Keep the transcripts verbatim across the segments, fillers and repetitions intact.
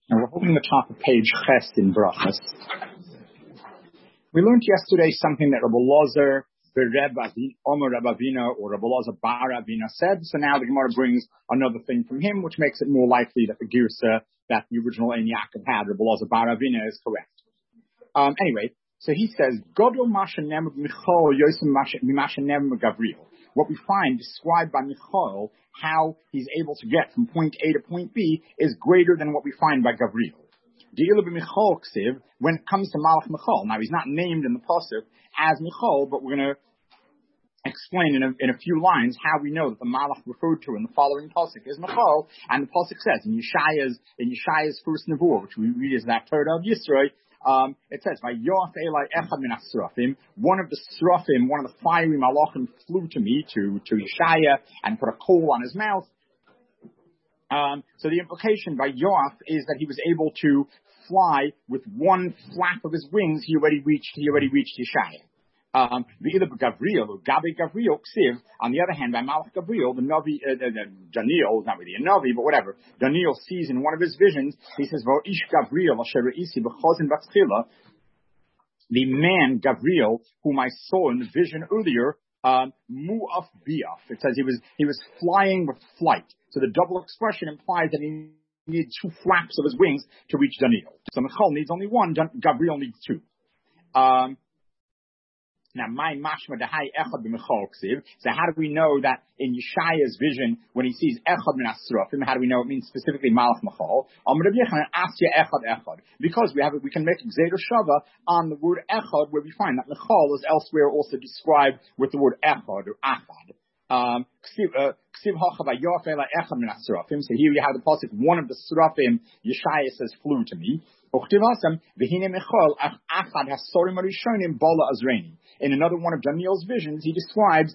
And we're holding the top of page Ches in Brachas. We learned yesterday something that Rabbi Lozer, Bereb Omer Rabbi Avina, or Rabbi Lozer Bar Avina said. So now the Gemara brings another thing from him, which makes it more likely that the Girsa that the original Ein Yaakov had, Rabbi Lozer Bar Avina, is correct. Um, anyway, so he says, Godol Mashanem Michol Yosem Mashanem Gavriel. What we find described by Michal, how he's able to get from point A to point B, is greater than what we find by Gavriel. When it comes to Malach Michal, now he's not named in the pasuk as Michal, but we're going to explain in a, in a few lines how we know that the Malach referred to in the following pasuk is Michal, and the pasuk says in Yeshaya's in Yeshaya's first nevuah, which we read as that Torah of Yisro. Um, it says, one of the Srafim, one of the fiery malachim flew to me, to, to Yeshaya, and put a coal on his mouth. Um, so the implication by Yoav is that he was able to fly with one flap of his wings. He already reached, he already reached Yeshaya. Um, the either Gavriel or Gabi Gavriel Ksiv. On the other hand, by Malach Gavriel, the Navi, uh, uh, Daniel, not really a Navi, but whatever. Daniel sees in one of his visions. He says, "Vo ish Gavriel asher reisi b'chozin batzchila." The man Gavriel, whom I saw in the vision earlier, um, mu'af bi'af. It says he was he was flying with flight. So the double expression implies that he needed two flaps of his wings to reach Daniel. So Michal needs only one. Gavriel needs two. Um, Now, my mashma dehai echad b'michal ksiv. So how do we know that in Yeshaya's vision, when he sees echad min asrafim, how do we know it means specifically malach michal? Amar Rabbi Yochanan asya echad echad. Because we have it, we can make gzeder shava on the word echad, where we find that michal is elsewhere also described with the word echad or achad. Um, ksiv hachava yofela echad min asrafim. So here you have the pasuk, one of the srafim, Yeshaya says, flew to me. In another one of Daniel's visions, he describes,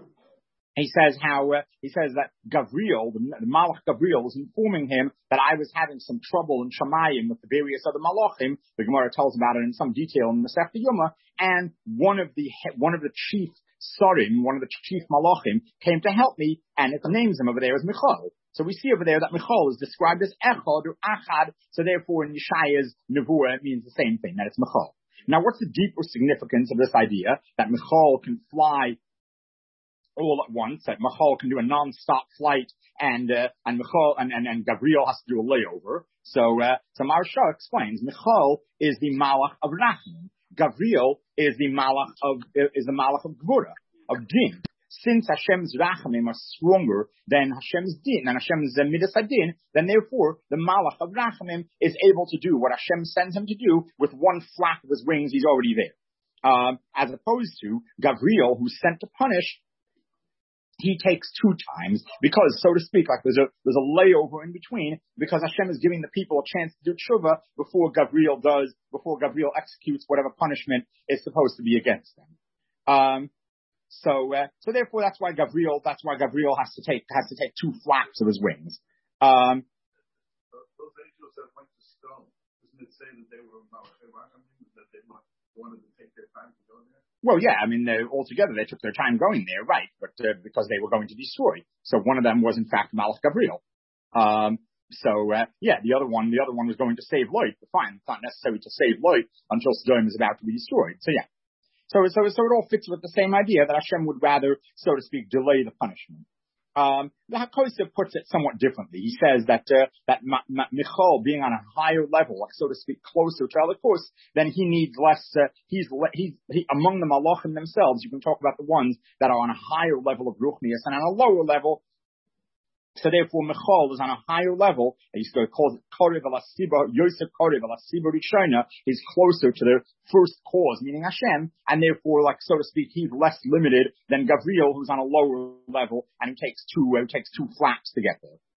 he says how, uh, he says that Gavriel, the, the Malach Gavriel, was informing him that I was having some trouble in Shamayim with the various other Malachim. The Gemara tells about it in some detail in Masechta Yoma, and one of the, one of the chief Sarim, one of the chief Malachim, came to help me, and it names him over there as Michal. So we see over there that Michal is described as Echad or Achad, so therefore in Yeshaya's Nevuah it means the same thing, that it's Michal. Now what's the deeper significance of this idea, that Michal can fly all at once, that Michal can do a non-stop flight, and uh, and Michal and, and, and Gavriel has to do a layover? So uh, so Maharsha explains, Michal is the Malach of Rachman. Gavriel is the Malach of is the Malach of Gvura, of Din. Since Hashem's Rachamim are stronger than Hashem's Din, and Hashem's Midas Hadin, then therefore the Malach of Rachamim is able to do what Hashem sends him to do with one flap of his wings. He's already there. Um, as opposed to Gavriel, who's sent to punish, he takes two times because, so to speak, like there's a there's a layover in between, because Hashem is giving the people a chance to do tshuva before Gavriel does, before Gavriel executes whatever punishment is supposed to be against them. Um, So, uh, so therefore, that's why Gavriel, that's why Gavriel has to take, has to take two flaps of his wings. Um, those angels that went to stone, doesn't it say that they were that they wanted to take their time to go there? Well, yeah, I mean, altogether they took their time going there, right? But uh, because they were going to destroy, so one of them was in fact Malach Gavriel. Um, so uh, yeah, the other one, the other one was going to save Lot. But fine, it's not necessary to save Lot until Sodom is about to be destroyed. So yeah. So, so, so it all fits with the same idea that Hashem would rather, so to speak, delay the punishment. Um, the Hakosa puts it somewhat differently. He says that, uh, that Ma- Ma- Michal being on a higher level, like so to speak, closer to Elikos, then he needs less, uh, he's, le- he's, he, among the Malachim themselves, you can talk about the ones that are on a higher level of Ruchnias, and on a lower level, so therefore, Michal is on a higher level. He's called Korev Elasiba, Yosef Korev Elasiba Rishona. He's closer to the first cause, meaning Hashem, and therefore, like so to speak, he's less limited than Gavriel, who's on a lower level, and he takes two, uh, takes two flaps to get there.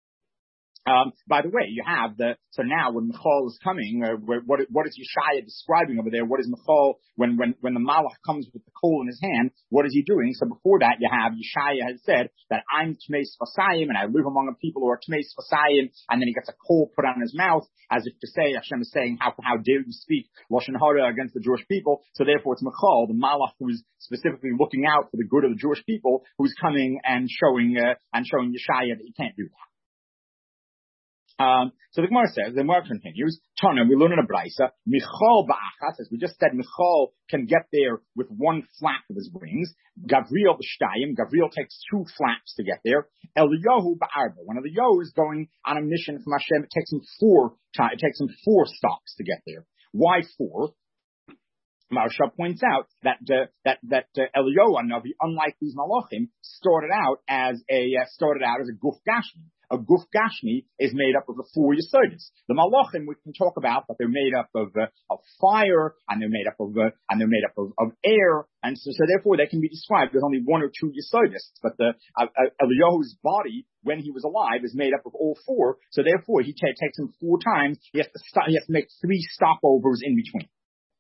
Um, by the way, you have the, so now when Michal is coming, uh, what, what is Yeshaya describing over there? What is Michal, when, when, when the Malach comes with the coal in his hand, what is he doing? So before that, you have Yeshaya has said that I'm Tmei Sfasayim, and I live among a people who are Tmei Sfasayim, and then he gets a coal put on his mouth, as if to say, Hashem is saying, how, how dare you speak Lashon Hara against the Jewish people? So therefore it's Michal, the Malach, who's specifically looking out for the good of the Jewish people, who's coming and showing, uh, and showing Yeshaya that he can't do that. Um, so the Gemara says, the Gemara continues, Tana, we learn in a Braisa, Michal ba'achas, as we just said, Michal can get there with one flap of his wings. Gavriel b'shtayim, Gavriel takes two flaps to get there. Eliyahu ba'arba, one of the Yo is going on a mission from Hashem, it takes him four, it takes him four stops to get there. Why four? Maharsha points out that uh, that that uh, Eliyahu Navi, unlike these Malachim, started out as a uh, started out as a Guf Gashmi. A Guf Gashmi is made up of the four Yesodis. The Malachim we can talk about, but they're made up of uh, of fire, and they're made up of uh, and they're made up of, of air, and so, so therefore they can be described as only one or two Yesodis. But the uh, uh, Eliyahu's body, when he was alive, is made up of all four. So therefore, he t- takes him four times. He has to stop, he has to make three stopovers in between.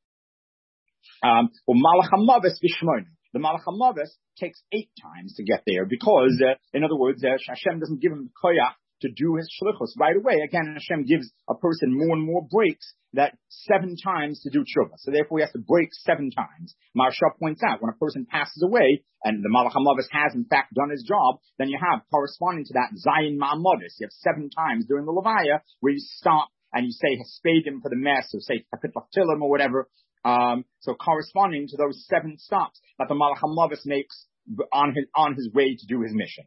Um, or Malach HaMavis Vishmonim. The Malach HaMavis takes eight times to get there because, uh, in other words, uh, Hashem doesn't give him the koyach to do his shlichus right away. Again, Hashem gives a person more and more breaks that seven times to do tshuva. So therefore, he has to break seven times. Maharsha points out when a person passes away and the Malach HaMavis has in fact done his job, then you have corresponding to that Zayin Ma'amodis. You have seven times during the Levaya where you stop and you say Hespedim for the mess or say Kapit Lachtilim or whatever. Um, so corresponding to those seven stops that the Malach HaMavis makes on his, on his way to do his mission.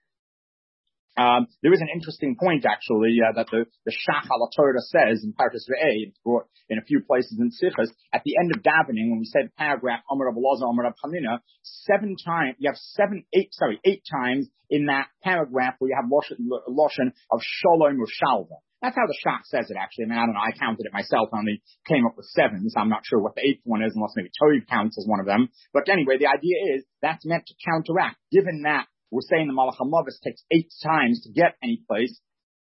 Um, there is an interesting point actually, uh, that the, the Shach HaLaTorah says in Parshas Re'eh, it's brought in a few places in Sichos, at the end of davening, when we said paragraph, Amar Rabbi Elazar, Amar Rabbi Chanina, seven times, you have seven, eight, sorry, eight times in that paragraph where you have Loshen of Shalom or Shalva. That's how the Shach says it, actually. I mean, I don't know. I counted it myself. I only came up with seven, so I'm not sure what the eighth one is, unless maybe Toiv counts as one of them. But anyway, the idea is that's meant to counteract. Given that we're saying the Malach HaMavis takes eight times to get any place,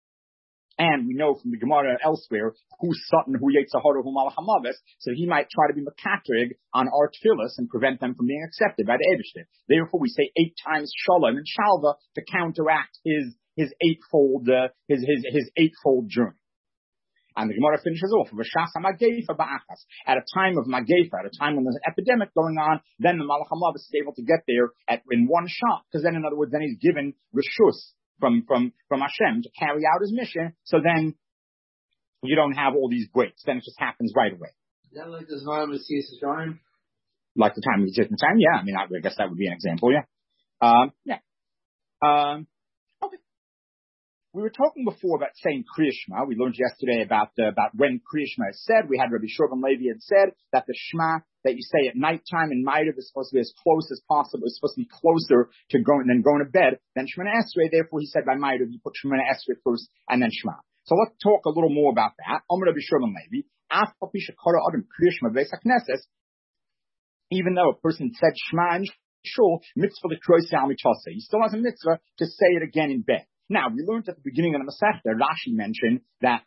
and we know from the Gemara elsewhere who's Sutton, who Yetzahara, who Malach HaMavis, so he might try to be Makatrig on our tefillas and prevent them from being accepted by the Eibishter. Therefore, we say eight times Shalom and Shalva to counteract his his eightfold, uh, his, his, his eightfold journey. And the Gemara finishes off with a Shach HaMagefa ba'achas. At a time of Magefa, at a time when there's an epidemic going on, then the Malach HaMavis is able to get there at, in one shot. Because then, in other words, then he's given Rishus from, from, from Hashem to carry out his mission. So then you don't have all these breaks. Then it just happens right away. Is that like the time of C S John? Like the time of the time, yeah. I mean, I guess that would be an example, yeah. Um, yeah. Um, okay. We were talking before about saying Kriya Shema. We learned yesterday about uh, about when Kriya Shema is said. We had Rabbi Shurban Levi had said that the Shema that you say at nighttime in Ma'ariv is supposed to be as close as possible. It's supposed to be closer to going than going to bed than Shemana Esrei. Therefore, he said by Ma'ariv you put Shemana Esrei first and then Shema. So let's talk a little more about that. Amar Rabbi Shurban Levi, Af Papisha Kara Adam Kriya Shema Beis HaKnesses. Even though a person said Shema in shul, mitzvah l'krois al mitase, he still has a mitzvah to say it again in bed. Now, we learned at the beginning of the Masechta, Rashi mentioned that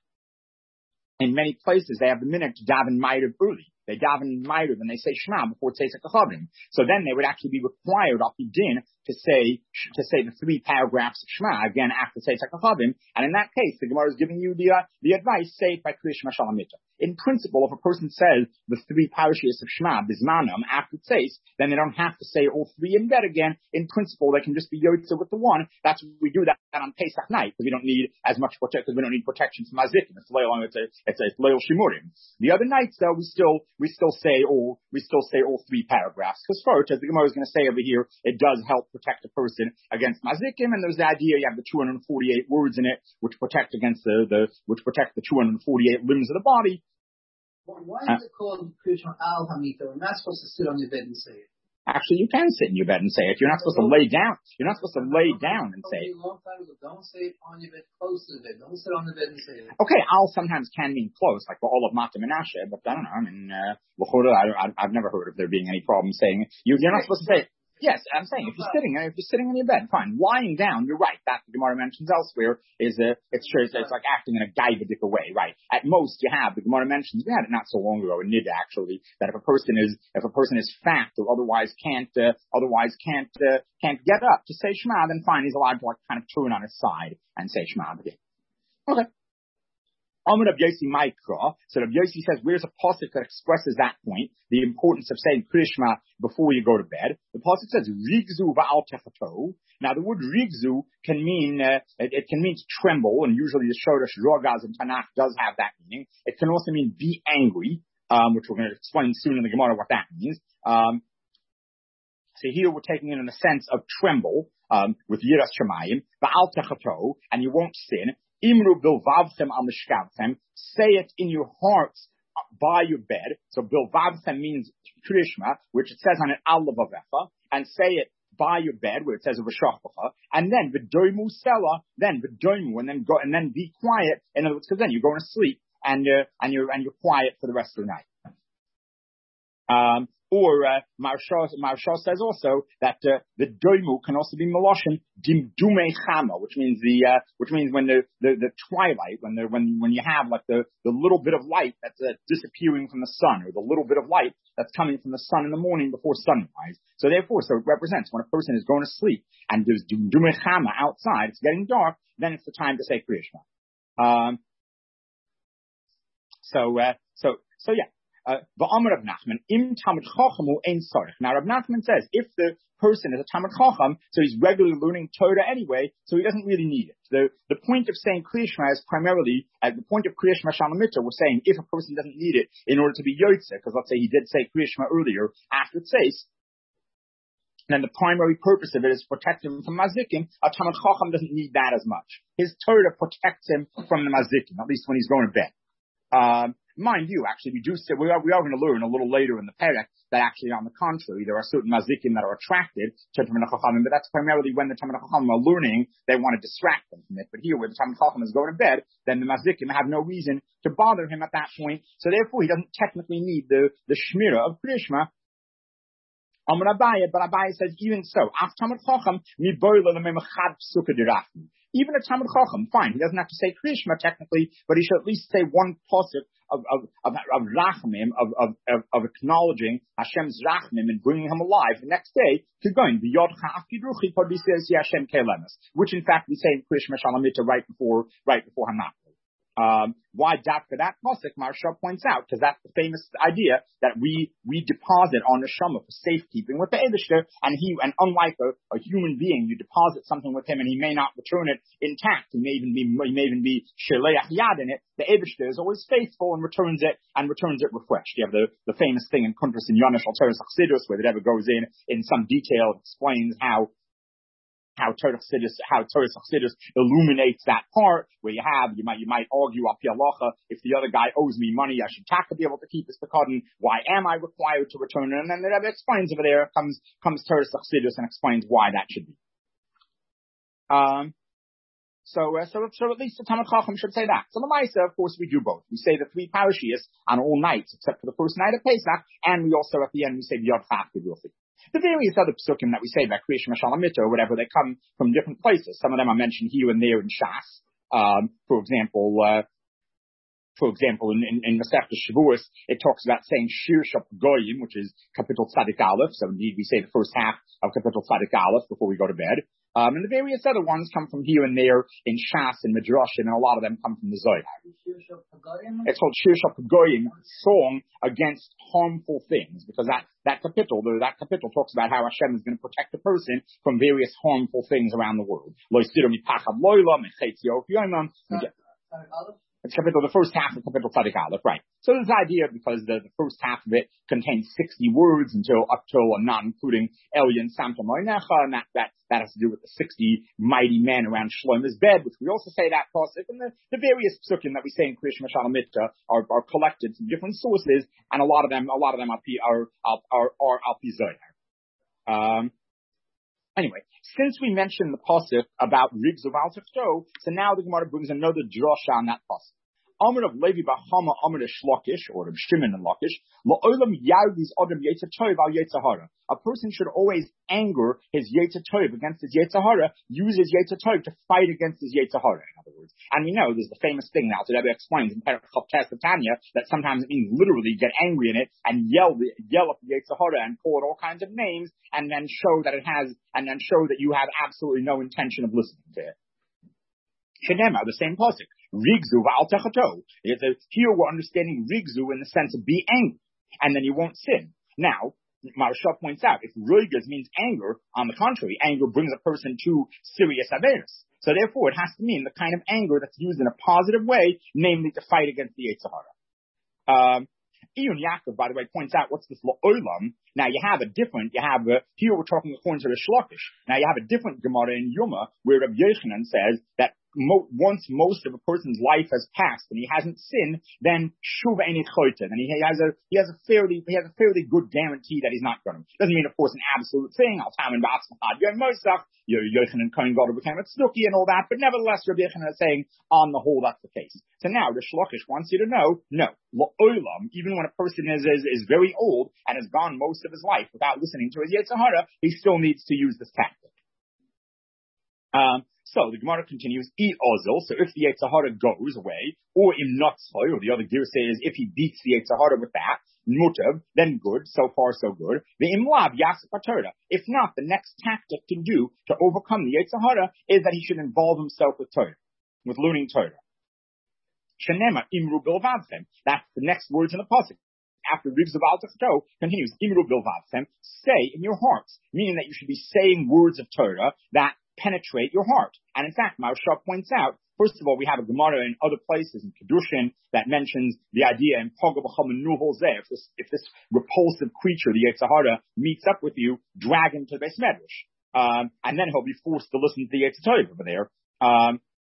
in many places they have the minute to daven Ma'ariv early. They daven Ma'ariv and they say Shema before Tzeitzah Kachavim. So then they would actually be required, Al Pi Din, to say to say the three paragraphs of Shema again after Tzeitzah Kachavim. And in that case, the Gemara is giving you the uh, the advice: say it by Kriya Shema Shalamita. In principle, if a person says the three parashiyos of Shema Bismanam after Tzeitzah, then they don't have to say all three in bed again. In principle, they can just be Yotze with the one. That's we do that on Pesach night because we don't need as much protection because we don't need protection from Mazikim. It's Leil, it's a it's a Leil Shimurim. The other nights though, we still we still say all we still say all three paragraphs because first, as the Gemara is going to say over here, it does help protect a person against Mazikim, and there's the idea you have the two hundred forty-eight words in it which protect against the, the which protect the two hundred forty-eight limbs of the body. Why is it called Krishna Al Hamita? We're not supposed to sit on your bed and say it. Actually, you can sit in your bed and say it. You're not supposed to lay down. You're not supposed to lay down and say it. A long time ago, don't say it on your bed, close to the bed. Don't sit on the bed and say it. Okay, Al sometimes can mean close, like all of Mata Menashe, but I don't know. I mean, uh, I, I've never heard of there being any problem saying it. You, you're not supposed to say it. Yes, I'm saying if you're sitting, if you're sitting in your bed, fine. Lying down, you're right. That the Gemara mentions elsewhere is a, it's true. It's, it's like acting in a gaivadik way, right? At most, you have the Gemara mentions. We had it not so long ago in Nida actually that if a person is if a person is fat or otherwise can't uh, otherwise can't uh, can't get up to say Shema, then fine, he's allowed to like kind of turn on his side and say Shema again. Okay. Amar Rav Yossi Maikra. So Rav Yossi says, where's a pasuk that expresses that point, the importance of saying Kriya Shema before you go to bed? The pasuk says, Rigzu va'al techato. Now the word Rigzu can mean, uh, it, it can mean to tremble, and usually the Shoresh Rogaz in Tanakh does have that meaning. It can also mean be angry, um, which we're going to explain soon in the Gemara what that means. Um, so here we're taking it in the sense of tremble, um, with Yiras Shemayim, va'al techato, and you won't sin. Imru bilvavchem al mishkavchem. Say it in your hearts by your bed. So bilvavchem means Kriya Shema, which it says on an al levavecha, and say it by your bed, where it says of a shachbacha, and then v'doimu sela, then v'doimu, and then go and then be quiet. In other words, because then you're going to sleep and uh, and you're and you're quiet for the rest of the night. Um, Or uh, Maharsha says also that uh, the doimu can also be meloshin dimdume chama, which means the uh, which means when the, the, the twilight, when the when when you have like the, the little bit of light that's uh, disappearing from the sun, or the little bit of light that's coming from the sun in the morning before sunrise. So therefore, so it represents when a person is going to sleep and there's dimdume chama outside, it's getting dark, then it's the time to say Kriya Shema. Um, so uh, so so yeah. Uh, V'amar Rav Nachman, im Talmid Chacham hu ein tzarich. Now Rav Nachman says, if the person is a Talmid Chacham, so he's regularly learning Torah anyway, so he doesn't really need it. The the point of saying Kriya Shema is primarily, at the point of Kriya Shema Shalamita, we're saying if a person doesn't need it in order to be Yotze, because let's say he did say Kriya Shema earlier after Tzeis, then the primary purpose of it is to protect him from Mazikim. A Talmid Chacham doesn't need that as much. His Torah protects him from the Mazikim, at least when he's going to bed. Um, Mind you, actually, we do say, we are, we are going to learn a little later in the Perek that actually, on the contrary, there are certain mazikim that are attracted to Talmid Chachamim, but that's primarily when the Talmid Chachamim are learning, they want to distract them from it. But here, where the Talmid Chacham is going to bed, then the mazikim have no reason to bother him at that point, so therefore he doesn't technically need the, the shmira of Kriya Shema. Amar Abaye, but Abaye says, even so, af Talmid Chacham, mi boile lememachad psuka dirachim. Even a Talmid Chacham, fine, he doesn't have to say Kriya Shema technically, but he should at least say one pasuk of of of, of rachmim, of, of of of acknowledging Hashem's rachmim and bringing him alive. The next day, keep going. Which in fact we say in Kriya Shema Shalamita right before right before Hanach. Um, why that for that pasuk? Maharsha points out because that's the famous idea that we we deposit on neshama for safekeeping with the Eibishter, and he and unlike a, a human being, you deposit something with him and he may not return it intact. He may even be he may even be sheleach yad in it. The Eibishter is always faithful and returns it and returns it refreshed. You have the, the famous thing in Kuntras and Yonesh Alteris Chassidus where it ever goes in in some detail explains how. How Torah Chassidus, how Torah Chassidus illuminates that part where you have, you might, you might argue up Yalacha, if the other guy owes me money, I should taka be able to keep his pekadon. Why am I required to return it? And then the Rebbe explains over there, comes, comes Torah Chassidus and explains why that should be. Um, so, uh, so, so at least the Talmid Chacham should say that. So the Maisa, of course, we do both. We say the three parashiyos on all nights, except for the first night of Pesach, and we also at the end we say Yod Chaf Gedulchi. The various other psukim that we say about Kriya Shema Shalamita or whatever, they come from different places. Some of them are mentioned here and there in Shas. Um, for example, uh, for example, in, in, in Masechta Shavuos, it talks about saying Shir Shop Goyim, which is Kapitel Tzadik Aleph. So indeed, we say the first half of Kapitel Tzadik Aleph before we go to bed. Um, and the various other ones come from here and there in Shas and Midrash, and a lot of them come from the Zohar. It's called Shir Shop Goyim, song against harmful things, because that, that kapitel, that kapitel talks about how Hashem is going to protect the person from various harmful things around the world. It's kapitel, the first half of kapitel Tzadik Aleph, right? So this idea, because the, the first half of it contains sixty words until up till and not including Elyon Samtom Oinecha, and that, that, that has to do with the sixty mighty men around Shlomo's bed, which we also say that pasuk, and the, the various psukim that we say in Kriya Shema Shalamita are, are collected from different sources, and a lot of them, a lot of them are, are, are, are Al Pi Zohar. Um, Anyway, since we mentioned the pasuk about Rigz of Al Tichto, so now the Gemara brings another drasha on that pasuk. Amr of Levi Bahama, Amr of Shlokish, or of Shimon and Lakish, La'olam Yardis Adam Yetzer Tov al Yetzer Hara. A person should always anger his Yetzer Tov against his Yetzer Hara, use his Yetzer Tov to fight against his Yetzer Hara, in other words. And we know there's the famous thing now, so Rebbe explains in Perek Chav Tanya, that sometimes it means literally get angry in it and yell, yell at the Yetzer Hara and call it all kinds of names, and then show that it has, and then show that you have absolutely no intention of listening to it. Shenema, the same pasuk. Rigzu v'al techato. Here we're understanding rigzu in the sense of be angry, and then you won't sin. Now, Maharsha points out, if roigas means anger, on the contrary, anger brings a person to serious averos. So therefore, it has to mean the kind of anger that's used in a positive way, namely to fight against the Yetzer Hara. Um, Iyun Yaakov, by the way, points out what's this la'olam. Now you have a different, you have, a, here we're talking according to the Shlokish. Now you have a different Gemara in Yuma where Rabbi Yochanan says that mo- once most of a person's life has passed and he hasn't sinned, then shuva ain't choyten, and he has a he has a fairly he has a fairly good guarantee that he's not going to. Doesn't mean, of course, an absolute thing. Al tamin ba'atzmachad yom mosach, Yochanan Kohen Gadol became a tzduki and all that, but nevertheless, Rabbi Yochanan is saying on the whole that's the case. So now the Shlokish wants you to know, no, la'olam, even when a person is, is is very old and has gone most of his life without listening to his Yetzer Hara, he still needs to use this tactic. Um, so the Gemara continues, E ozil, so if the Yetzer Hara goes away, or im notzoi, or the other gear says if he beats the Yetzer Hara with that, mutav, then good, so far so good. The imlav yasif haTorah. If not, the next tactic to do to overcome the Yetzer Hara is that he should involve himself with Torah, with learning Torah. Shenema imru bilvavchem. That's the next words in the pasuk. After Rigzu v'al techato continues, imru bilvavchem, say in your hearts, meaning that you should be saying words of Torah that penetrate your heart. And in fact, Maharsha points out, first of all, we have a Gemara in other places in Kedushin that mentions the idea in Poga b'chol menuhol zeh, if this, if this repulsive creature, the Yetzer Hara, meets up with you, drag him to the Beis Medrash. Um, and then he'll be forced to listen to the Yetzer Tov over there. Um,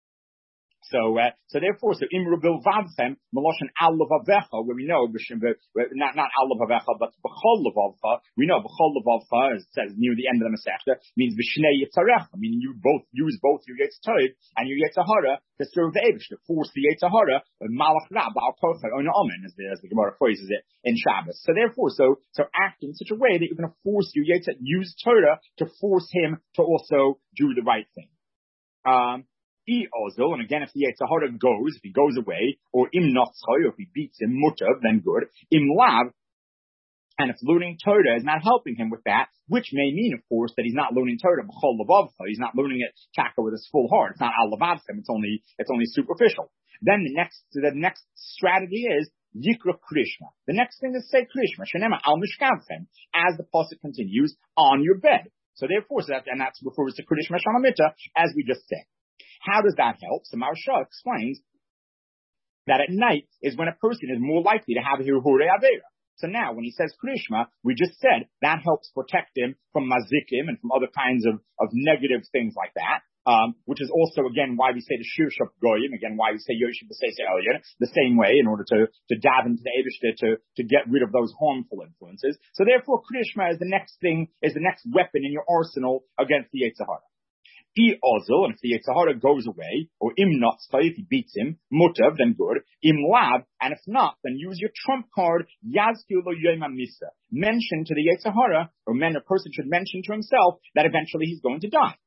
So, uh, so therefore, so imru bilvavchem meloshen al levavecha, where we know not not al levavecha, but b'chol levavcha. We know b'chol levavcha, as it says near the end of the Masechta, means b'shnei yitzarecha, meaning you both use both your Yetzer Tov and your Yetzer Hara to serve the Eibush, to force the Yetzer Hara malach ra ba'al kocha on amen, as the as the Gemara phrases it in Shabbos. So therefore, so so act in such a way that you're going to force your Yetzer, use Torah to force him to also do the right thing. Um. E ozil, and again, if the Yetzer Hara goes, if he goes away, or im notzchoy, or if he beats him mutav, then good. Im lav, and if learning Torah is not helping him with that, which may mean, of course, that he's not learning Torah b'chol levavcha, he's not learning it taka with his full heart. It's not al levavchem. It's only it's only superficial. Then the next the next strategy is yikra krishma. The next thing is say krishma. Shenema al mishkavchem, as the pasuk continues, on your bed. So therefore, so that and that refers to krishma shamamita, as we just said. How does that help? So Maharsha explains that at night is when a person is more likely to have a hirhurei avera. So now, when he says krishma, we just said that helps protect him from mazikim and from other kinds of, of negative things like that. Um, which is also again why we say the shir shop goyim, again why we say yoshim b'seis elyon, the same way in order to to dive into the Eibush to to get rid of those harmful influences. So therefore, krishma is the next thing, is the next weapon in your arsenal against the Yetzer Hara. E ozil, and if the Yetzer Hara goes away, or im notzchai, if he beats him, mutav, then good. Im lav, and if not, then use your trump card, yazkir lo yom hamisa. Mention to the Yetzer Hara, or men, a person should mention to himself that eventually he's going to die.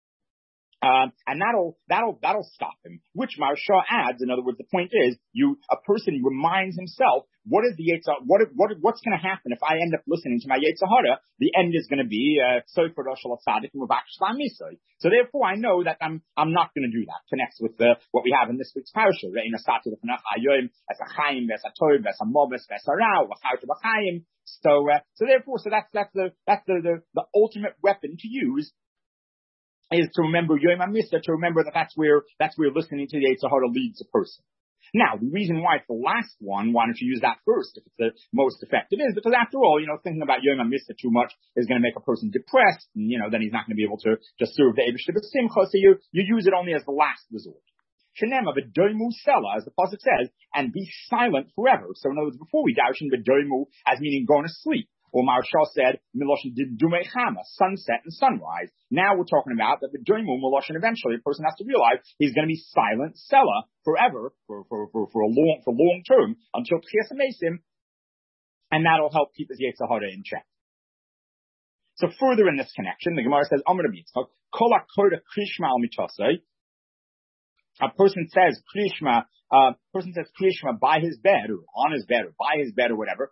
Um, and that'll, that'll, that'll stop him. Which Maharsha adds, in other words, the point is, you, a person reminds himself, what is the Yetzer, what, what, what's going to happen if I end up listening to my Yetzer Hara? The end is going to be, uh, so therefore I know that I'm, I'm not going to do that. Connects with the, what we have in this week's parasha. So, uh, so therefore, so that's, that's the, that's the, the, the ultimate weapon to use, is to remember Yom HaMisah, to remember that that's where, that's where listening to the Yetzer Hara leads a person. Now, the reason why it's the last one, why don't you use that first if it's the most effective, is because after all, you know, thinking about Yom HaMisah too much is going to make a person depressed, and, you know, then he's not going to be able to just serve the Eibush with simcha, so you, you use it only as the last resort. Shenema v'doimu sela, as the pasuk says, and be silent forever. So in other words, before we darshan v'doimu as meaning going to sleep. Or Maharsha said, Miloshin did Dumei Chama, sunset and sunrise. Now we're talking about that the Dumu Miloshin, eventually a person has to realize he's going to be silent, Sela, forever, for, for, for, for a long, for long term, until Tchias HaMesim, and that'll help keep his Yetzer Hara in check. So further in this connection, the Gemara says, Amar B'Yitzchak, Kol HaKoda Krishma Al Mitasei, a person says Krishma, uh, person says Krishma by his bed, or on his bed, or by his bed, or whatever,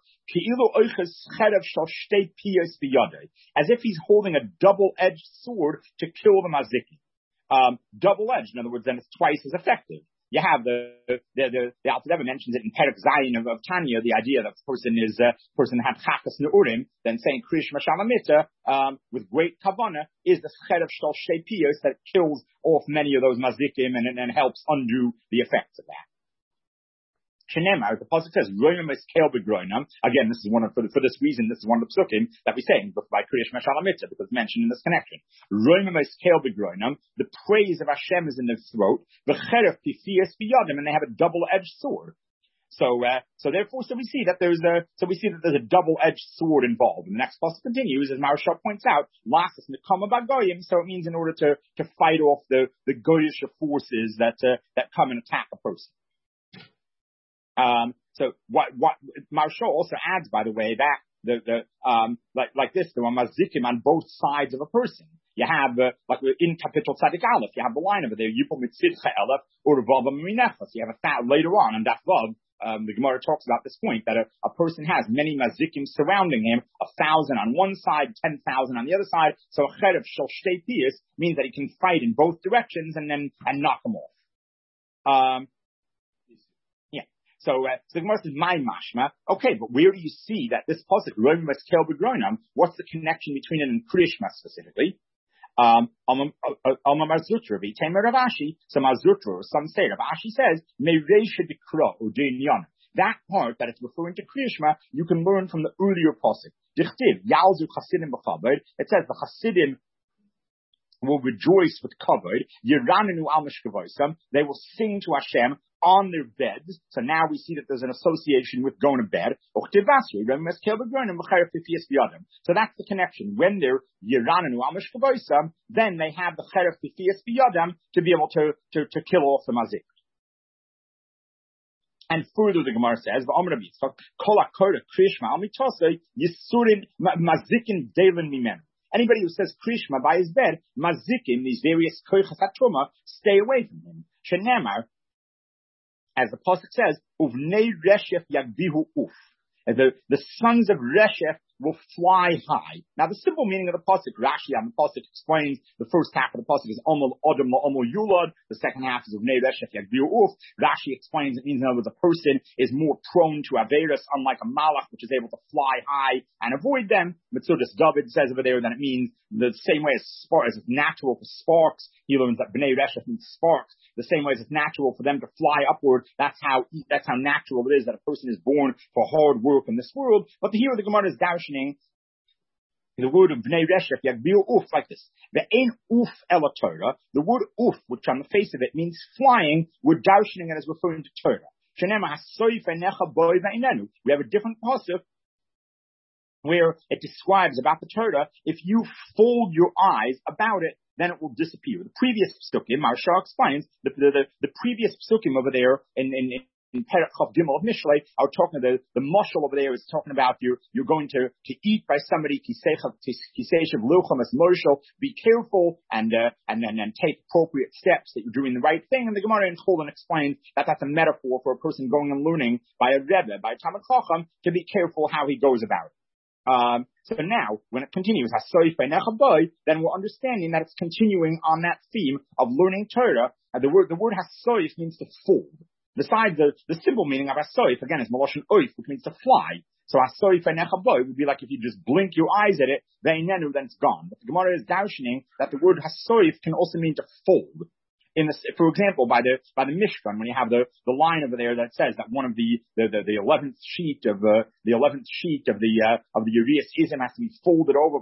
as if he's holding a double-edged sword to kill the mazikim. um, double-edged. In other words, then it's twice as effective. You have the, the, the, the Alter Rebbe mentions it in Perek Zayin of, of Tanya, the idea that the person is, uh, person had Chachas Neurim, then saying Krish Mashalamita, um, with great Kavanah, is the Cherev Shtal Shtei Piyos that kills off many of those Mazikim and, and, and helps undo the effects of that. Shenemar, the pasuk says, "Roimim is kel begroinam." Again, this is one of for, for this reason. This is one of the psukim that we say by Kriyash Mashal Mitzvah because it's mentioned in this connection. Roimim is kel begroinam. The praise of Hashem is in their throat. The cheref pifias biyadim, and they have a double-edged sword. So, uh, so therefore, so we see that there's a, so we see that there's a double-edged sword involved. And the next pasuk continues, as Maharsha points out, "Lasas nekama bagoyim." So it means in order to to fight off the the goyish forces that uh, that come and attack a person. Um, so what, what, Maharsha also adds, by the way, that the, the, um, like, like this, there are mazikim on both sides of a person. You have, uh, like in Kapitel Tzadik Aleph, you have the line over there, Yipol Mitzidcha Elef, or Vav Minechas. You have a that later on, and that Vav, um, the Gemara talks about this point, that a, a person has many mazikim surrounding him, a thousand on one side, ten thousand on the other side. So a cherev shel shtei piyos means that he can fight in both directions and then, and knock them off. Um, So, uh, so the Gemara says, "My mashma." Okay, but where do you see that this pasuk Roim was kel begroinam? What's the connection between it and Krishma specifically? Um, Alma Marzutra, V'Temer Rav Ashi. So Marzutra, or some say Rav Ashi says, "Meirei should be kro or dinyan." That part that it's referring to Krishma, you can learn from the earlier pasuk. Dichtiv Yalzu Chasidim b'Chavod. It says the Chasidim will rejoice with kavod. Yiranenu al mishkavoisam. They will sing to Hashem on their beds. So now we see that there's an association with going to bed. So that's the connection. When they're Yiranenu al mishkavoisam, then they have the cheref pifias biyadam to be able to, to, to kill off the mazik. And further, the Gemara says, "Kol hakora krishma al mitosei yisurin mazikin delen mimen." Anybody who says Krishma by his bed, mazikim, these various koichas hatruma, stay away from him. Shenemar, as the pasuk says, uvnei reshef yagbihu uf. The, the sons of Reshef will fly high. Now, the simple meaning of the pasuk, Rashi on the pasuk explains the first half of the pasuk is Omel Odom Omel Yulad. The second half is Uvnei Reshef Yagbiu Uf. Rashi explains it means in other words a person is more prone to Averis, unlike a Malach, which is able to fly high and avoid them. Mitzudas David says over there that it means the same way as sparks, as it's natural for sparks. He learns that Bnei Reshef means sparks. The same way as it's natural for them to fly upward. That's how that's how natural it is that a person is born for hard work in this world. But here the Gemara is darshaning the word of Bnei Reshef, Yagbiu Uf, like this. The Ein Uf Ela Torah, the word Uf, which on the face of it means flying, we're darshaning it as referring to Torah. We have a different pasuk where it describes about the Torah, if you fold your eyes about it, then it will disappear. The previous psukim, Maharsha explains, the, the, the, the previous psukim over there in, in, in Perek Chav Gimel of Mishlei are talking about, the, the mashal over there is talking about you're, you're going to, to eat by somebody, kiseshav lucham as moshel, be careful and, uh, and then, and take appropriate steps that you're doing the right thing. And the Gemara in Cholon explains that that's a metaphor for a person going and learning by a Rebbe, by a Talmid Chacham, to be careful how he goes about it. Um, so now, when it continues, then we're understanding that it's continuing on that theme of learning Torah. Uh, the word, the word hasoif means to fold. Besides the, the simple meaning of hasoif, again, is maloshin oif, which means to fly. So hasoif enechaboy would be like if you just blink your eyes at it, then it's gone. But the Gemara is darshaning that the word hasoif can also mean to fold. In the, for example, by the by the Mishkan, when you have the, the line over there that says that one of the the the, the eleventh sheet of uh, the eleventh sheet of the uh, of the Urias Ism has to be folded over.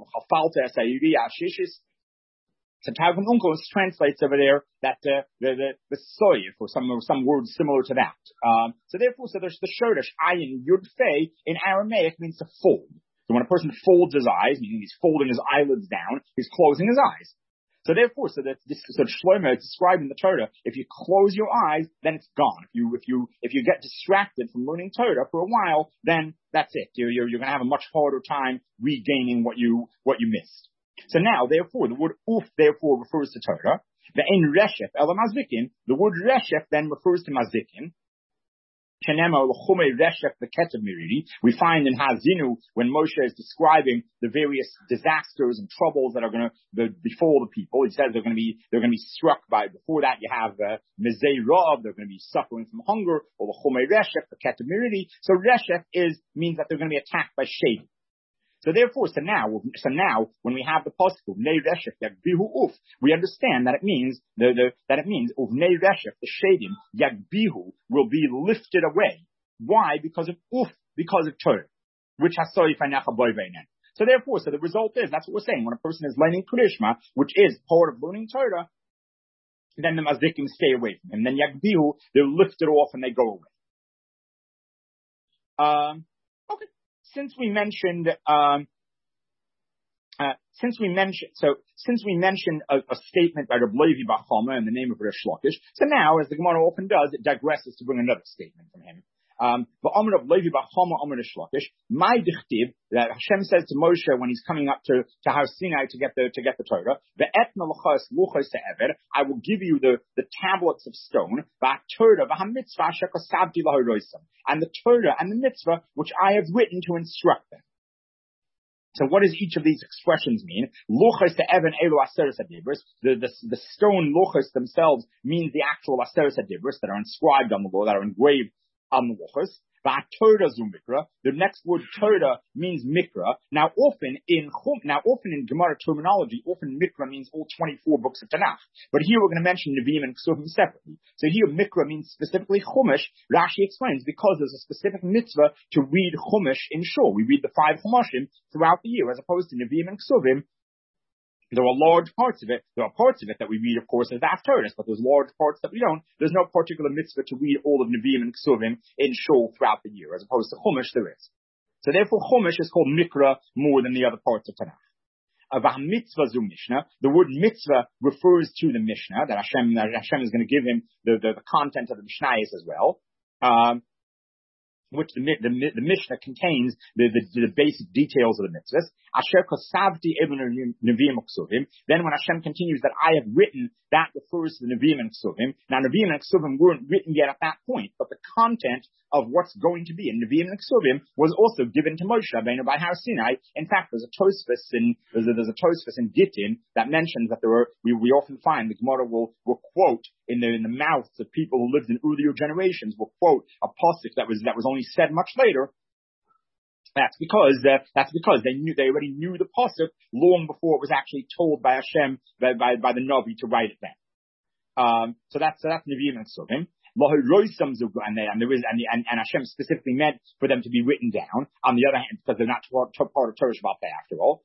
So Targum Uncos translates over there that uh, the the the soif or some or some words similar to that. Um, so therefore, so there's the shortish ayin yud fei in Aramaic means to fold. So when a person folds his eyes, meaning he's folding his eyelids down, he's closing his eyes. So therefore, so that this, so Shlomo is describing the Torah. If you close your eyes, then it's gone. If you, if you, if you get distracted from learning Torah for a while, then that's it. You're, you're, you're going to have a much harder time regaining what you, what you missed. So now, therefore, the word uf, therefore, refers to Torah. The ein reshef ela mazikin. The word reshef then refers to mazikin. We find in Hazinu, when Moshe is describing the various disasters and troubles that are going to befall the people, he says they're going to be they're going to be struck by. Before that, you have Mezei Rav, they're going to be suffering from hunger, or the Chumei Reshef, the Ketemiridi. So Reshef is means that they're going to be attacked by shade. So therefore, so now, so now, when we have the pasuk of Nei Reshef Yagbihu Uf, we understand that it means the, the that it means of Nei Reshef, the shadim Yagbihu will be lifted away. Why? Because of Uf, because of Torah, which has Soif Anacha Boiveinen. So therefore, so the result is that's what we're saying. When a person is learning Krishma, which is part of learning Torah, then the Mazikim stay away from him. Then Yagbihu, they're lifted off and they go away. Um, okay. Since we mentioned, um, uh, since we mentioned, so since we mentioned a, a statement by Reb Levi Bar Chama in the name of Rish Lakish, so now, as the Gemara often does, it digresses to bring another statement from him. Um, the Amr of Levi Bar Chama, Amr Rish Lakish, my dichtiv that Hashem says to Moshe when he's coming up to to Har Sinai to get the to get the Torah, the etna luchos luchos se'ever, I will give you the the tablets of stone, va'torah v'hamitzvah shekosavti laharoisam, and the Torah and the mitzvah which I have written to instruct them. So what does each of these expressions mean? Luchos se'ever elu aseres hadibros. The the the stone luchos themselves means the actual aseres hadibros that are inscribed on the law, that are engraved on the luchos. Torah zu mikra. The next word Torah means mikra. Now often in now often in Gemara terminology, often mikra means all twenty-four books of Tanakh. But here we're going to mention Nevi'im and Ksuvim separately. So here mikra means specifically Chumash. Rashi explains because there's a specific mitzvah to read Chumash in Shul. We read the five Chumashim throughout the year, as opposed to Nevi'im and Ksuvim. There are large parts of it. There are parts of it that we read, of course, as Haftarahs, but there's large parts that we don't. There's no particular mitzvah to read all of Nevi'im and Ksuvim in Shul throughout the year, as opposed to Chumash there is. So therefore, Chumash is called Mikra more than the other parts of Tanakh. Avah mitzvah zu Mishnah. The word mitzvah refers to the Mishnah, that Hashem, that Hashem is going to give him the, the, the content of the Mishnayos as well. Um, which the, the, the Mishnah contains the, the, the basic details of the mitzvahs. Asher kosavti ibn Nevi'im Ksuvim. Then when Hashem continues that I have written, that refers to the Nevi'im and Ksuvim. Now Nevi'im and Ksuvim weren't written yet at that point, but the content of what's going to be in Nevi'im and Ksuvim was also given to Moshe Rabbeinu by Har Sinai. In fact, there's a Tosfos in there's a, there's a Tosfos in Gittin that mentions that there were we, we often find the Gemara will, will quote in the in the mouths of people who lived in earlier generations will quote a pasuk that was that was only said much later. That's because uh, that's because they knew they already knew the pasuk long before it was actually told by Hashem by by, by the Navi to write it down. Um, so that's so that's Nevi'im and Ksuvim. And, and there is and, and and Hashem specifically meant for them to be written down. On the other hand, because they're not part of Torah Shabbat after all.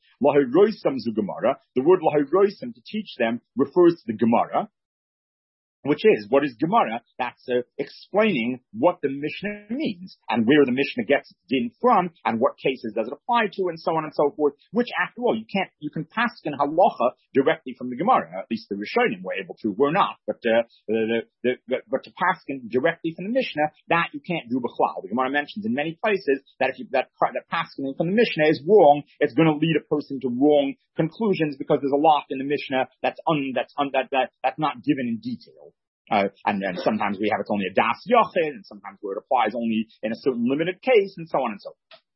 The word lahiroisam to teach them refers to the Gemara, which is, what is Gemara? That's uh, explaining what the Mishnah means, and where the Mishnah gets its din from, and what cases does it apply to, and so on and so forth, which after all, you can't, you can paskin halacha directly from the Gemara, at least the Rishonim were able to, we're not, but, uh, the, the, the, but to paskin directly from the Mishnah, that you can't do b'chlal. The Gemara mentions in many places that if you, that, that paskining from the Mishnah is wrong, it's going to lead a person to wrong conclusions, because there's a lot in the Mishnah that's un, that's un, that, that, that's not given in detail. Uh, and then sometimes we have it's only a das yochid, and sometimes where it applies only in a certain limited case, and so on and so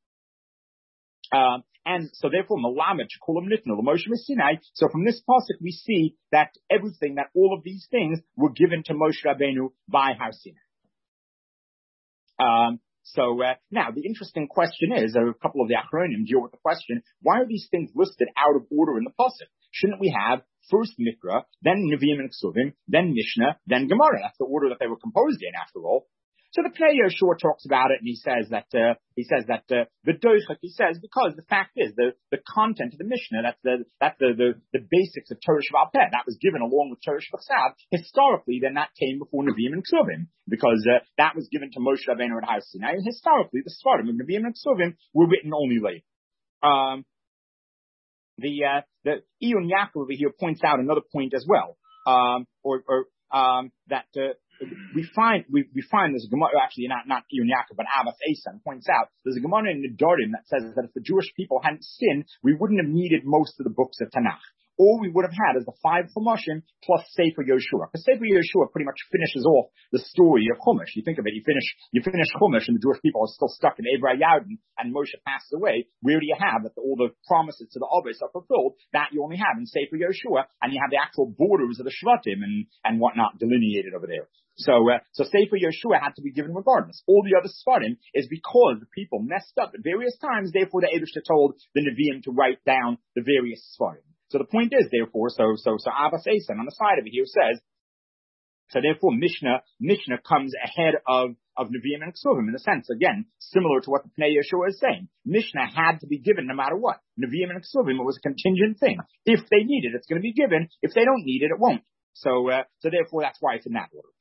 forth. Um, and so therefore, Malamed Shekulam Nitnu L'Moshe Sinai. So from this pasuk we see that everything, that all of these things were given to Moshe Rabbeinu by Har Sinai. Um, so uh, now the interesting question is, a couple of the Achronim deal with the question: why are these things listed out of order in the pasuk? Shouldn't we have first Mikra, then Nevi'im and Ksuvim, then Mishnah, then Gemara? That's the order that they were composed in, after all. So the Pnei Yehoshua talks about it, and he says that uh, he says that uh, the Doichak, he says, because the fact is the the content of the Mishnah, that's the that's the the, the basics of Torah Sheba'al Peh, that was given along with Torah Shebachsav. Historically, then that came before Nevi'im and Ksuvim, because uh, that was given to Moshe Rabbeinu at Har Sinai. And historically, the Svarim of Nevi'im and Ksuvim were written only later. Um, The uh, the Iyun Yaakov over here points out another point as well, um, or, or um, that uh, we find we, we find there's a Gemara, actually not not Iyun Yaakov, but Abbas Esan points out there's a Gemara in Nedarim that says that if the Jewish people hadn't sinned, we wouldn't have needed most of the books of Tanakh. all we would have had is the five Chumashim plus Sefer Yoshua. Because Sefer Yoshua pretty much finishes off the story of Chumash. You think of it, you finish, you finish Chumash and the Jewish people are still stuck in Ebrei Yarden and Moshe passes away. Where do you have that all the promises to the Avos are fulfilled? That you only have in Sefer Yoshua, and you have the actual borders of the Shvatim and, and whatnot delineated over there. So, uh, so Sefer Yoshua had to be given regardless. All the other Sfarim is because the people messed up at various times, therefore the Eibishter told the Nevi'im to write down the various Sfarim. So the point is, therefore, so, so, so Abbas Eisen on the side of it here says, so therefore Mishnah, Mishnah comes ahead of, of Nevi'im and Ksuvim in a sense, again, similar to what the Pnei Yeshua is saying. Mishnah had to be given no matter what. Nevi'im and Ksuvim, it was a contingent thing. If they need it, it's going to be given. If they don't need it, it won't. So, uh, so therefore that's why it's in that order.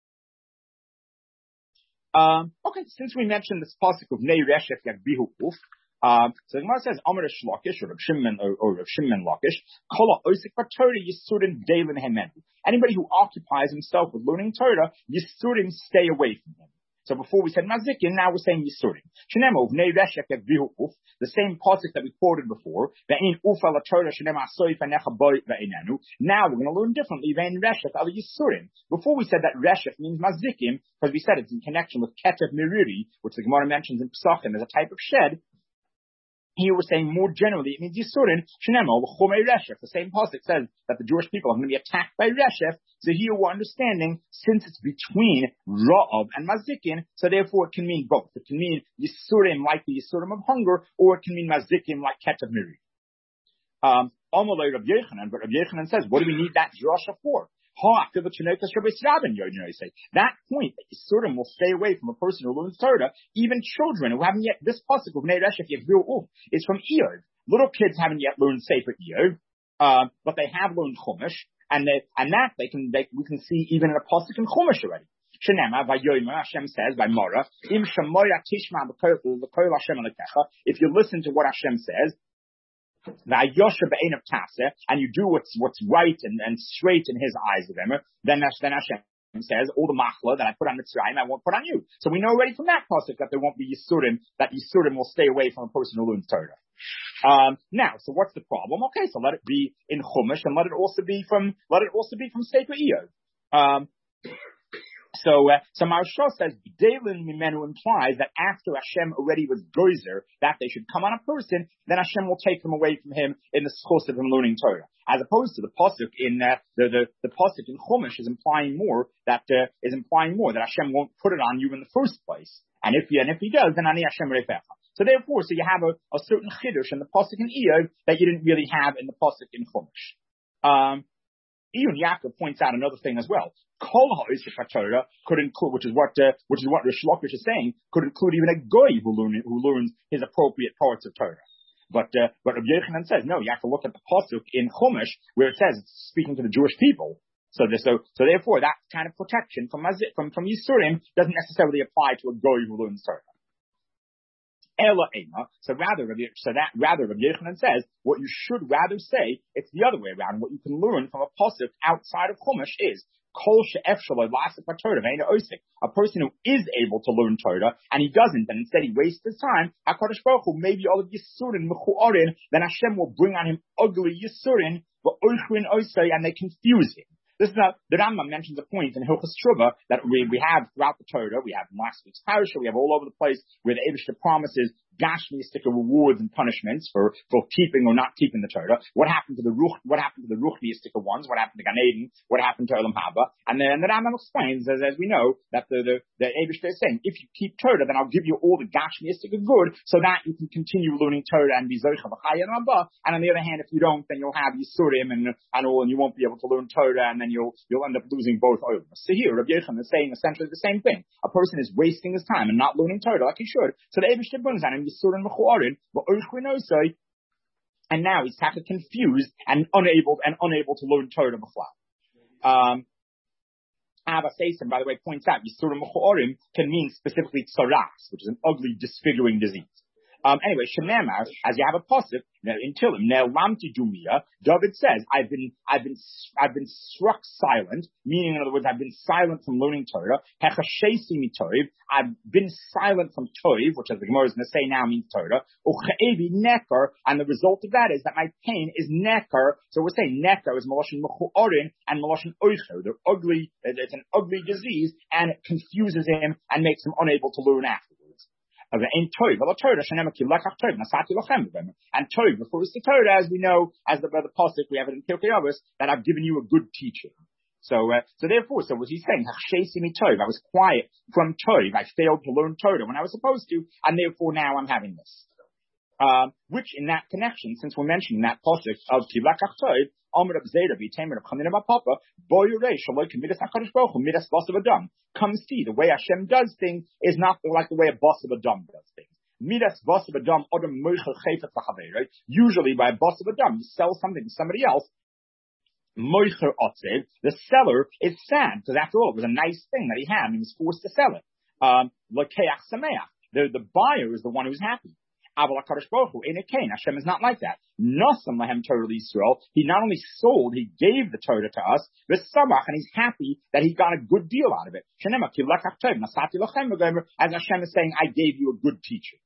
Um, okay, since we mentioned this pasuk of Nei Reshef Yagbihu Uf, um, so the Gemara says, Amar Shlokish, or Rav Shimon, or, or Rav Shimon Lakish, Kala Osik Torah Yisurin Deilin Hemenu. Anybody who occupies himself with learning Torah, Yisurin stay away from him. So before we said Mazikin, now we're saying Yisurin. Shenemo, Nei Reshef Yagbihu Uf, the same pasuk that we quoted before, Ve'in Uf ala Torah Shenema Soif Anecha Boy Ve'inenu. Now we're going to learn differently, Ve'in Reshef ala Yisurin. Before we said that Reshef means Mazikim, because we said it's in connection with Ketev Miriri, which the Gemara mentions in Pesachim as a type of shed. Here we're saying more generally, it means Yisurin, Shenemo, L'chomei Reshef. The same pasuk says that the Jewish people are going to be attacked by Reshef. So here we're understanding, since it's between Ra'av and Mazikin, so therefore it can mean both. It can mean Yisurim like the Yisurim of hunger, or it can mean Mazikim like Ketev Miri. Um, Amalei Rav Yechanan, but Rav Yechanan says, what do we need that drasha for? That point that Yisurim will stay away from a person who learns Torah, even children who haven't yet, this pasuk of Nei Reshef Yagbihu is from Iyov. Little kids haven't yet learned Sefer Iyov, uh, but they have learned Chumash, and they, and that they can, they, we can see even in a pasuk in Chumash already. Shenema, Vayoyma, Hashem says, by Mora, Im Shamoya Tishma B'Koil Hashem Alekecha, if you listen to what Hashem says, and you do what's what's right and, and straight in his eyes with him, then then Hashem says, all the machla that I put on Mitzrayim, I won't put on you. So we know already from that pasuk that there won't be Yisurim, that Yisurim will stay away from a person who learns Torah. Um, now, so what's the problem? Okay, so let it be in Chumash and let it also be from let it also be from Sefer Iyov. Um, So, uh, so Maharsha says, Deilin Mimenu implies that after Hashem already was gozer, that they should come on a person, then Hashem will take them away from him in the schos of him learning Torah. As opposed to the pasuk in, uh, the, the, the pasuk in Chumash is implying more, that, uh, is implying more, that Hashem won't put it on you in the first place. And if he, and if he does, then Ani Hashem Refecha. So therefore, so you have a, a certain chiddush in the pasuk in Iyov that you didn't really have in the pasuk in Chumash. Um, Even Yaakov points out another thing as well. Kol ha'osik Torah could include, which is what uh, which is what Rish Lakish is saying, could include even a goy who learn who learns his appropriate parts of Torah. But uh, but Rabbi Yochanan says no. You have to look at the pasuk in Chumash where it says it's speaking to the Jewish people. So this, so so therefore that kind of protection from from from Yisurim doesn't necessarily apply to a goy who learns Torah. Ela Ema. So rather, so that rather, Rabbi Yochanan says what you should rather say. It's the other way around. What you can learn from a pasuk outside of Chumash is Kol she'efshaloi la'asik b'Torah ve'eino osik. A person who is able to learn Torah and he doesn't, and instead he wastes his time. Hakadosh Baruch Hu maybe all of Yisurin mechuorin. Then Hashem will bring on him ugly Yisurin v'oichrin osai, and they confuse him. This is a, the Rambam mentions a point in Hilchos Shuvah that we, we have throughout the Torah. We have in last week's parasha. We have all over the place where the Eibishter promises gashmistic rewards and punishments for, for keeping or not keeping the Torah. What happened to the ruch? What happened to the ruchnistic ones? What happened to Gan Eden? What happened to Olam Haba? And then the Rambam explains, as, as we know, that the the, the Eibishter is saying, if you keep Torah, then I'll give you all the gashmistic good, so that you can continue learning Torah and be zoicha v'chaya rabba. And on the other hand, if you don't, then you'll have Yisurim and and all, and you won't be able to learn Torah, and then you'll you'll end up losing both oilers. So here, Rabbi Yochanan is saying essentially the same thing. A person is wasting his time and not learning Torah like he should. So the Eibishter brings on him Yisurim v'chuarin, and now he's kind of confused and unable and unable to learn Torah b'chlal. Um, Abba Seisim, by the way, points out Yisurim v'chuarim can mean specifically tsaras, which is an ugly, disfiguring disease. Um, anyway, Shenemar, as you have a pasuk in Tillim, Ne'lamti Dumia, David says, I've been, I've been, I've been struck silent, meaning in other words, I've been silent from learning Torah. Hechashesi mi Toiv, I've been silent from Toiv, which as the Gemara is going to say now means Torah. Uche'evi Neker, and the result of that is that my pain is Neker. So we're saying Neker is Maloshin Mechu'orin and Maloshin Oicher. They're ugly, it's an ugly disease, and it confuses him and makes him unable to learn afterwards. And Toiv refers to Torah, as we know, as the, the pasuk we have it in Pirkei Avos, that I've given you a good teaching. So, uh, so therefore, so was he saying, I was quiet from Toiv, I failed to learn Torah when I was supposed to, and therefore now I'm having this. Um, which in that connection, since we're mentioning that pasuk of Kilakach Toiv, Amr of Zera, V'Tamer of Chanin of Papa, Boyurei Shaloi Midas Hakadosh Baruch Hu, Midas Bas of Adam. Come see, the way Hashem does things is not like the way a Bas of Adam does things. Midas Bas of Adam, Adam Moichel Chayfet L'Chavei, right? Usually by a Bas of Adam, you sell something to somebody else, Moicher Otzev, the seller is sad, because after all, it was a nice thing that he had, and he was forced to sell it. Um, L'Keach Sameach, the, the buyer is the one who's happy. Aval HaKadosh Baruch Hu, Ein Kain, Hashem is not like that. Nosam Lahem Torah Yisrael, he not only sold, he gave the Torah to us, V'samach, and he's happy that he got a good deal out of it. Shenema Ki Lekach Tov, Nasati Lachem V'Gomer, as Hashem is saying, I gave you a good teaching.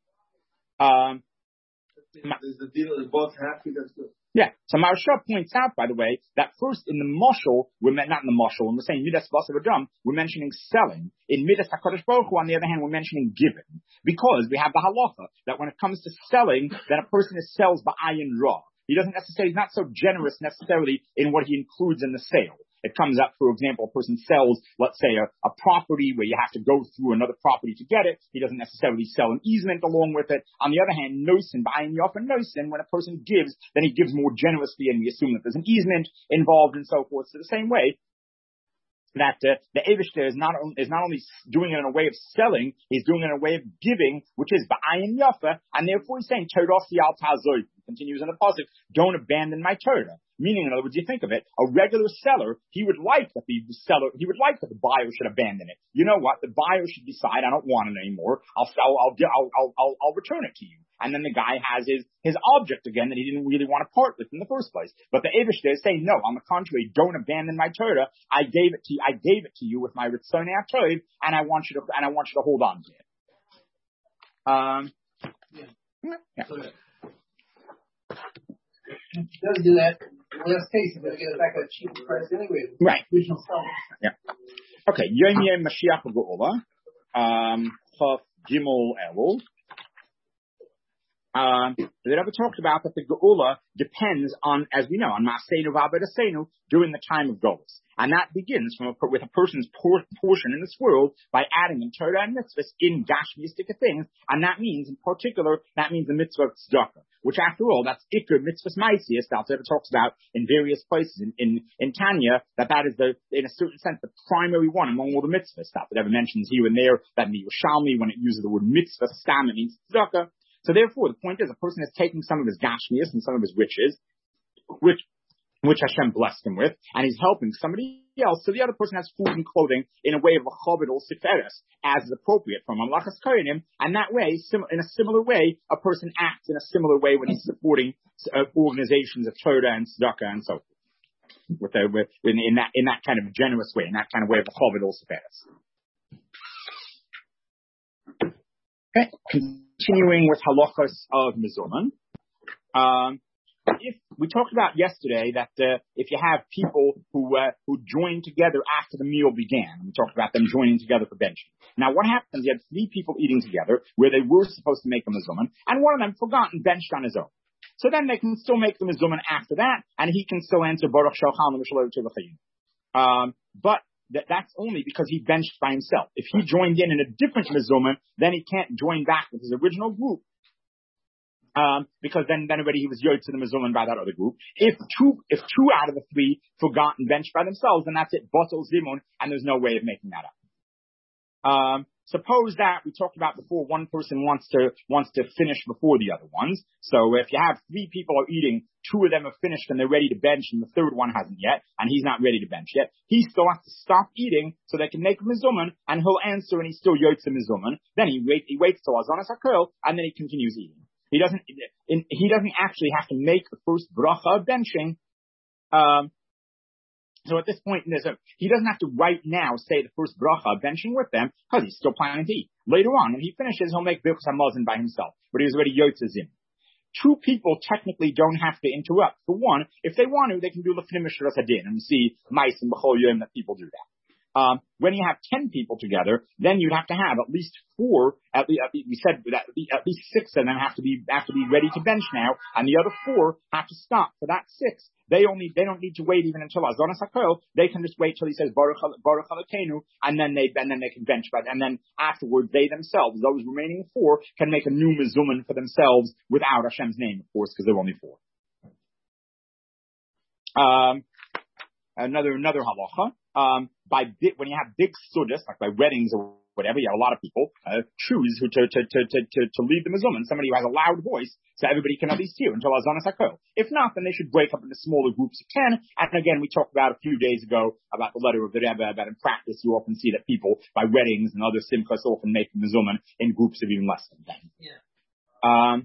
Um, There's the deal is both happy, that's good. Yeah. So Maharsha points out, by the way, that first in the Moshel, we're not in the Moshel, when we're saying Midas Basav Adam, we're mentioning selling. In Midas HaKadosh Baruch Hu, on the other hand, we're mentioning giving. Because we have the halacha that when it comes to selling, that a person is sells ba'ayin ra. He doesn't necessarily, he's not so generous necessarily in what he includes in the sale. It comes up, for example, a person sells, let's say, a, a property where you have to go through another property to get it. He doesn't necessarily sell an easement along with it. On the other hand, noisin, buying yof and noisin, when a person gives, then he gives more generously, and we assume that there's an easement involved and so forth. So the same way, that uh, the Eivishter is not, is not only doing it in a way of selling, he's doing it in a way of giving, which is ba'ayin yafa, and therefore he's saying, Torah al ta'zoy, continues in the pasuk, don't abandon my Torah. Meaning, in other words, you think of it, a regular seller, he would like that the seller, he would like that the buyer should abandon it. You know what? The buyer should decide, I don't want it anymore. I'll sell, I'll, I'll, I'll, I'll, I'll return it to you. And then the guy has his, his object again that he didn't really want to part with in the first place. But the Eivishter is saying, no, on the contrary, don't abandon my Torah. I gave it to you, I gave it to you with my Ritzonei HaTov, and I want you to, and I want you to hold on to it. Um, yeah. yeah. Does do that. Worst case, you're going to get it back at a cheap price anyway. Right. Original seller. Yeah. Okay. Yom Yom Mashiach Geula. Um, Chaf Gimel Elul. Um, the Rebbe talked about that the Geula depends on, as we know, on Maseinu V'Avodaseinu during the time of Golus. And that begins from a, with a person's por- portion in this world by adding in Torah and mitzvahs in Gashmiistic things. And that means, in particular, that means the mitzvah of tzedakah, which after all, that's Iker mitzvahs ma'asiyos. That's what it talks about in various places in, in, in Tanya, that that is the, in a certain sense, the primary one among all the mitzvahs. That it ever mentions here and there, that in the Yerushalmi, when it uses the word mitzvah, stam, it means tzedakah. So therefore, the point is, a person is taking some of his gashmias and some of his riches, which, which Hashem blessed him with, and he's helping somebody else, so the other person has food and clothing in a way of a chavod or seferes, as is appropriate from Mamlachas Kohanim, and that way, sim- in a similar way, a person acts in a similar way when he's supporting uh, organizations of Torah and tzedakah and so forth, with, the, with in, in that in that kind of generous way, in that kind of way of a chavod or seferes. Okay. Continuing with halachos of Mizuman. Um, if we talked about yesterday that uh, if you have people who uh, who join together after the meal began, we talked about them joining together for benching. Now, what happens? You had three people eating together where they were supposed to make a Mizuman, and one of them forgot and benched on his own. So then they can still make the Mizuman after that, and he can still answer Baruch Shalchan L'Mishalei T'Vachayim. Um, but That, that's only because he benched by himself. If he joined in in a different Mizuman, then he can't join back with his original group. Um, because then, then already he was yod to the Mizuman by that other group. If two, if two out of the three forgot and benched by themselves, then that's it, Botel Zimun, and there's no way of making that up. Um, suppose that we talked about before, one person wants to, wants to finish before the other ones. So if you have three people are eating, two of them have finished and they're ready to bench, and the third one hasn't yet, and he's not ready to bench yet, he still has to stop eating so they can make a Mizuman, and he'll answer and he's still yotze Mizuman. Then he wait, he waits till Azanas HaKol, and then he continues eating. He doesn't, in, he doesn't actually have to make the first bracha of benching. Um, so at this point, a, he doesn't have to right now say the first bracha of benching with them because he's still planning to eat. Later on, when he finishes, he'll make birchas hamazon by himself, but he was already yotzezim. Two people technically don't have to interrupt. For one, if they want to, they can do lefnim mishras hadin and see mice and b'chol yom that people do that. Um, when you have ten people together, then you'd have to have at least four. At least, we said that at least six of them have to be have to be ready to bench now, and the other four have to stop. For that six, they only they don't need to wait even until Azonas HaKol. They can just wait till he says Baruch Baruch Elokeinu, and then they and then they can bench. But and then afterwards, they themselves, those remaining four, can make a new mezuman for themselves without Hashem's name, of course, because there are only four. Um, another another halacha. Um, by big, when you have big sudas, like by weddings or whatever, you have a lot of people uh, choose who to to to to to, to lead the mezuman. Somebody who has a loud voice, so everybody can at least hear until Azonas HaKol. If not, then they should break up into smaller groups of ten. And again, we talked about a few days ago about the letter of the Rebbe that in practice you often see that people by weddings and other simchas often make the mezuman in groups of even less than ten. Yeah. Um.